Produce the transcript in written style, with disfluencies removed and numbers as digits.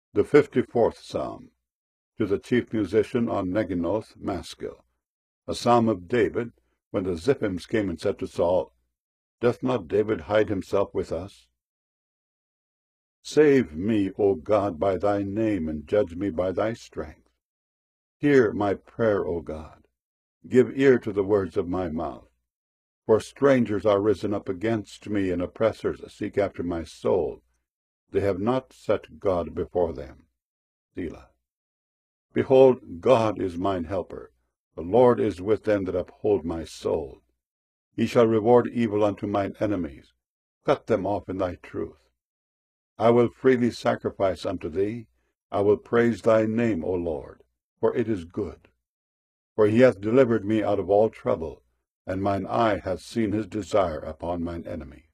The 54th Psalm. To the chief musician on Neginoth Maskil. A psalm of David, when the Ziphims came and said to Saul, Doth not David hide himself with us? Save me, O God, by thy name, and judge me by thy strength. Hear my prayer, O God. Give ear to the words of my mouth. For strangers are risen up against me, and oppressors seek after my soul. They have not set God before them. Selah. Behold, God is mine helper. The Lord is with them that uphold my soul. He shall reward evil unto mine enemies. Cut them off in thy truth. I will freely sacrifice unto thee. I will praise thy name, O Lord, for it is good. For he hath delivered me out of all trouble, and mine eye hath seen his desire upon mine enemy.